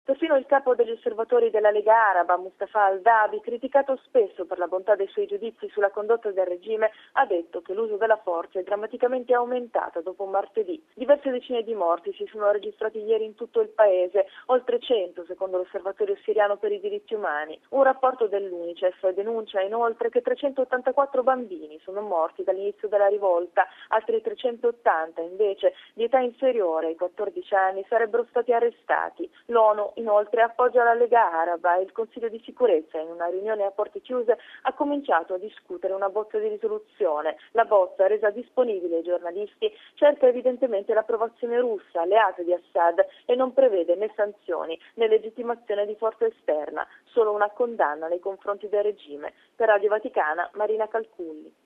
Perfino il capo degli osservatori della Lega Araba, Mustafa Al-Dhabi, criticato spesso per la bontà dei suoi giudizi sulla condotta del regime, ha detto che l'uso della forza è drammaticamente aumentato dopo martedì. Diverse decine di morti si sono registrati ieri in tutto il paese, oltre 100 secondo l'Osservatorio siriano per i diritti umani. Un rapporto dell'UNICEF denuncia inoltre che 384 bambini sono morti dall'inizio della rivolta, altri 380 invece di età inferiore ai 14 anni sarebbero stati arrestati. L'ONU inoltre appoggia la Lega Araba e il Consiglio di sicurezza in una riunione a porte chiuse ha cominciato a discutere una bozza di risoluzione. La bozza, resa disponibile ai giornalisti, cerca evidentemente l'approvazione russa, alleata di Assad, e non prevede né sanzioni né legittimazione di forza esterna, solo una condanna nei confronti del regime. Per Radio Vaticana, Marina Calculli.